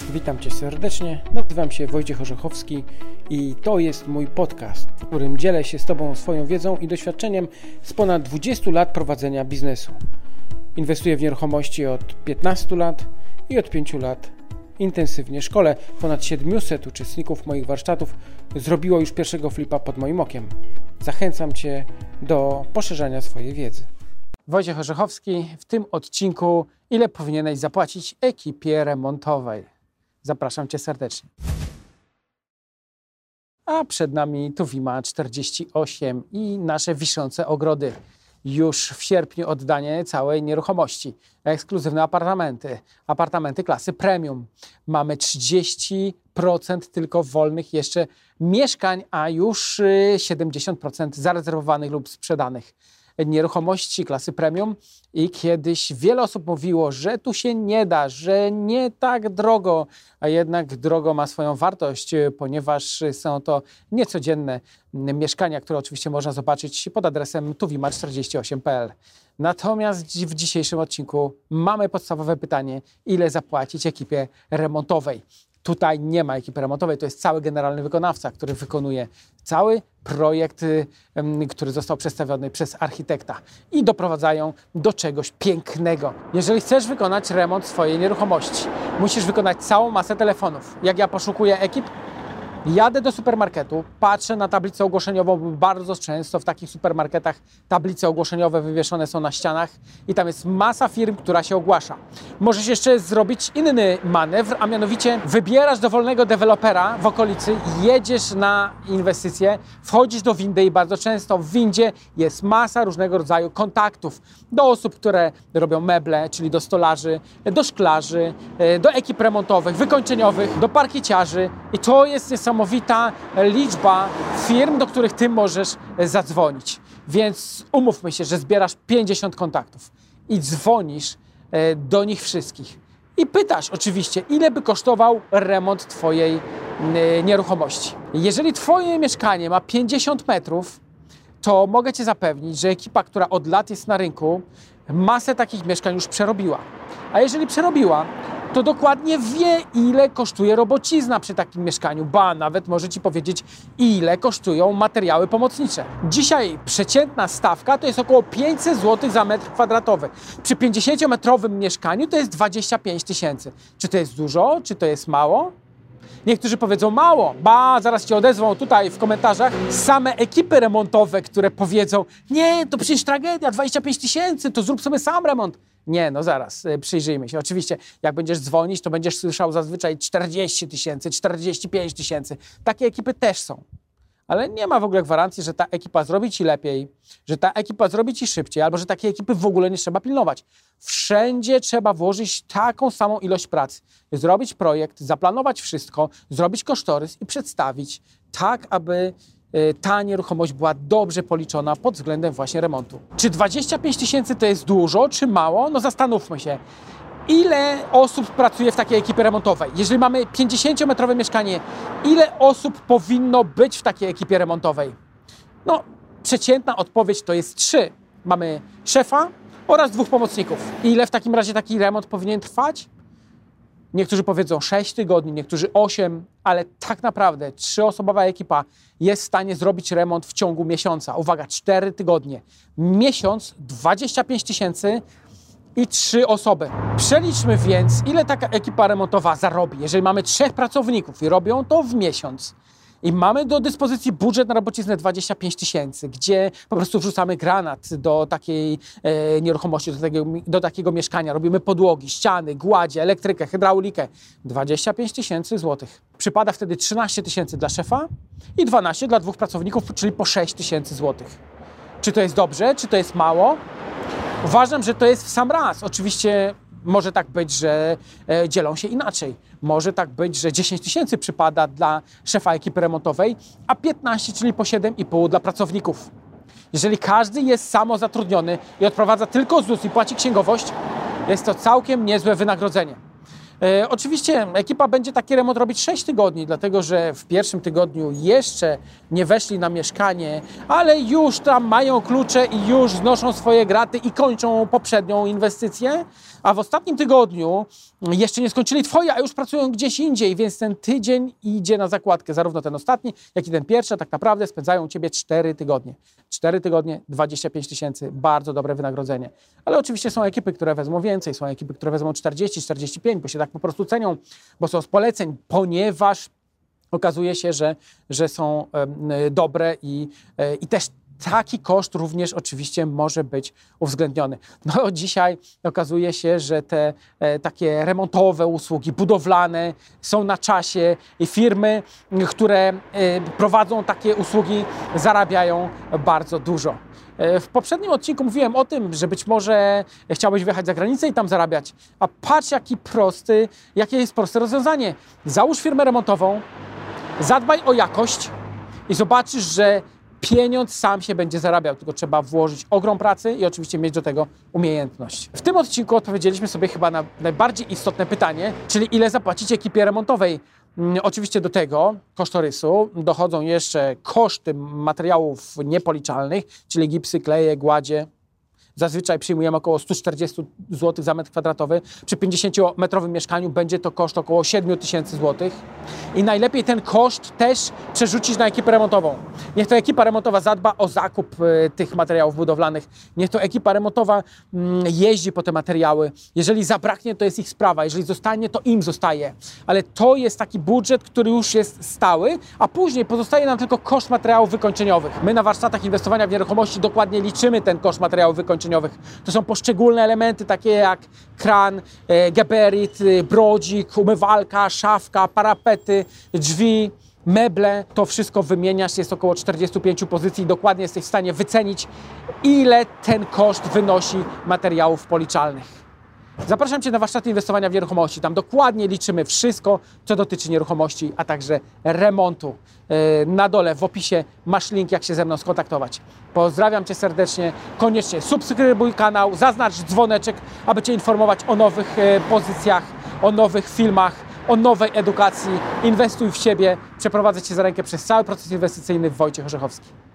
Witam Cię serdecznie, nazywam się Wojciech Orzechowski i to jest mój podcast, w którym dzielę się z Tobą swoją wiedzą i doświadczeniem z ponad 20 lat prowadzenia biznesu. Inwestuję w nieruchomości od 15 lat i od 5 lat intensywnie szkolę. Ponad 700 uczestników moich warsztatów zrobiło już pierwszego flipa pod moim okiem. Zachęcam Cię do poszerzania swojej wiedzy. Wojciech Orzechowski, w tym odcinku ile powinieneś zapłacić ekipie remontowej. Zapraszam Cię serdecznie. A przed nami Tuwima 48 i nasze wiszące ogrody. Już w sierpniu oddanie całej nieruchomości. Ekskluzywne apartamenty klasy premium. Mamy 30% tylko wolnych jeszcze mieszkań, a już 70% zarezerwowanych lub sprzedanych nieruchomości klasy premium. I kiedyś wiele osób mówiło, że tu się nie da, że nie tak drogo, a jednak drogo ma swoją wartość, ponieważ są to niecodzienne mieszkania, które oczywiście można zobaczyć pod adresem tuwima48.pl. Natomiast w dzisiejszym odcinku mamy podstawowe pytanie, ile zapłacić ekipie remontowej. Tutaj nie ma ekipy remontowej, to jest cały generalny wykonawca, który wykonuje cały projekt, który został przedstawiony przez architekta i doprowadzają do czegoś pięknego. Jeżeli chcesz wykonać remont swojej nieruchomości, musisz wykonać całą masę telefonów. Jak ja poszukuję ekip, jadę do supermarketu, patrzę na tablicę ogłoszeniową, bo bardzo często w takich supermarketach tablice ogłoszeniowe wywieszone są na ścianach i tam jest masa firm, która się ogłasza. Możesz jeszcze zrobić inny manewr, a mianowicie wybierasz dowolnego dewelopera w okolicy, jedziesz na inwestycje, wchodzisz do windy i bardzo często w windzie jest masa różnego rodzaju kontaktów do osób, które robią meble, czyli do stolarzy, do szklarzy, do ekip remontowych, wykończeniowych, do parkieciarzy i to jest niesamowita liczba firm, do których Ty możesz zadzwonić. Więc umówmy się, że zbierasz 50 kontaktów i dzwonisz do nich wszystkich. I pytasz oczywiście, ile by kosztował remont Twojej nieruchomości. Jeżeli Twoje mieszkanie ma 50 metrów, to mogę Cię zapewnić, że ekipa, która od lat jest na rynku, masę takich mieszkań już przerobiła. A jeżeli przerobiła, to dokładnie wie, ile kosztuje robocizna przy takim mieszkaniu, ba, nawet może Ci powiedzieć, ile kosztują materiały pomocnicze. Dzisiaj przeciętna stawka to jest około 500 zł za metr kwadratowy. Przy 50-metrowym mieszkaniu to jest 25 tysięcy. Czy to jest dużo, czy to jest mało? Niektórzy powiedzą mało, ba, zaraz Cię odezwą tutaj w komentarzach same ekipy remontowe, które powiedzą, nie, to przecież tragedia, 25 tysięcy, to zrób sobie sam remont. Nie, no zaraz, przyjrzyjmy się. Oczywiście, jak będziesz dzwonić, to będziesz słyszał zazwyczaj 40 tysięcy, 45 tysięcy. Takie ekipy też są. Ale nie ma w ogóle gwarancji, że ta ekipa zrobi Ci lepiej, że ta ekipa zrobi Ci szybciej, albo że takiej ekipy w ogóle nie trzeba pilnować. Wszędzie trzeba włożyć taką samą ilość pracy. Zrobić projekt, zaplanować wszystko, zrobić kosztorys i przedstawić tak, aby ta nieruchomość była dobrze policzona pod względem właśnie remontu. Czy 25 tysięcy to jest dużo, czy mało? No zastanówmy się. Ile osób pracuje w takiej ekipie remontowej? Jeżeli mamy 50-metrowe mieszkanie, ile osób powinno być w takiej ekipie remontowej? No, przeciętna odpowiedź to jest 3. Mamy szefa oraz 2 pomocników. Ile w takim razie taki remont powinien trwać? Niektórzy powiedzą 6 tygodni, niektórzy 8, ale tak naprawdę 3-osobowa ekipa jest w stanie zrobić remont w ciągu miesiąca. Uwaga, 4 tygodnie. Miesiąc, 25 tysięcy i 3 osoby. Przeliczmy więc, ile taka ekipa remontowa zarobi. Jeżeli mamy 3 pracowników i robią to w miesiąc i mamy do dyspozycji budżet na robociznę 25 tysięcy, gdzie po prostu wrzucamy granat do takiej nieruchomości, do takiego mieszkania, robimy podłogi, ściany, gładzie, elektrykę, hydraulikę. 25 tysięcy złotych. Przypada wtedy 13 tysięcy dla szefa i 12 dla 2 pracowników, czyli po 6 tysięcy złotych. Czy to jest dobrze? Czy to jest mało? Uważam, że to jest w sam raz. Oczywiście może tak być, że dzielą się inaczej. Może tak być, że 10 tysięcy przypada dla szefa ekipy remontowej, a 15, czyli po 7,5 dla pracowników. Jeżeli każdy jest samozatrudniony i odprowadza tylko ZUS i płaci księgowość, jest to całkiem niezłe wynagrodzenie. Oczywiście ekipa będzie taki remont robić 6 tygodni, dlatego że w pierwszym tygodniu jeszcze nie weszli na mieszkanie, ale już tam mają klucze i już znoszą swoje graty i kończą poprzednią inwestycję, a w ostatnim tygodniu jeszcze nie skończyli twoje, a już pracują gdzieś indziej, więc ten tydzień idzie na zakładkę, zarówno ten ostatni, jak i ten pierwszy, a tak naprawdę spędzają u ciebie 4 tygodnie. 4 tygodnie, 25 tysięcy, bardzo dobre wynagrodzenie. Ale oczywiście są ekipy, które wezmą więcej, są ekipy, które wezmą 40, 45, bo się tak po prostu cenią, bo są z poleceń, ponieważ okazuje się, że są dobre i też taki koszt również oczywiście może być uwzględniony. No dzisiaj okazuje się, że te takie remontowe usługi, budowlane są na czasie i firmy, które prowadzą takie usługi, zarabiają bardzo dużo. W poprzednim odcinku mówiłem o tym, że być może chciałbyś wyjechać za granicę i tam zarabiać. A patrz jakie jest proste rozwiązanie. Załóż firmę remontową, zadbaj o jakość i zobaczysz, że pieniądz sam się będzie zarabiał, tylko trzeba włożyć ogrom pracy i oczywiście mieć do tego umiejętność. W tym odcinku odpowiedzieliśmy sobie chyba na najbardziej istotne pytanie, czyli ile zapłacić ekipie remontowej. Oczywiście do tego kosztorysu dochodzą jeszcze koszty materiałów niepoliczalnych, czyli gipsy, kleje, gładzie. Zazwyczaj przyjmujemy około 140 zł za metr kwadratowy. Przy 50-metrowym mieszkaniu będzie to koszt około 7 tysięcy złotych. I najlepiej ten koszt też przerzucić na ekipę remontową. Niech to ekipa remontowa zadba o zakup tych materiałów budowlanych. Niech to ekipa remontowa jeździ po te materiały. Jeżeli zabraknie, to jest ich sprawa. Jeżeli zostanie, to im zostaje. Ale to jest taki budżet, który już jest stały, a później pozostaje nam tylko koszt materiałów wykończeniowych. My na warsztatach inwestowania w nieruchomości dokładnie liczymy ten koszt materiałów wykończeniowych. To są poszczególne elementy, takie jak kran, gabaryt, brodzik, umywalka, szafka, parapety, drzwi, meble. To wszystko wymieniasz, jest około 45 pozycji i dokładnie jesteś w stanie wycenić, ile ten koszt wynosi materiałów policzalnych. Zapraszam Cię na warsztaty inwestowania w nieruchomości. Tam dokładnie liczymy wszystko, co dotyczy nieruchomości, a także remontu. Na dole w opisie masz link, jak się ze mną skontaktować. Pozdrawiam Cię serdecznie. Koniecznie subskrybuj kanał, zaznacz dzwoneczek, aby Cię informować o nowych pozycjach, o nowych filmach, o nowej edukacji. Inwestuj w siebie. Przeprowadzę Cię za rękę przez cały proces inwestycyjny. Wojciech Orzechowski.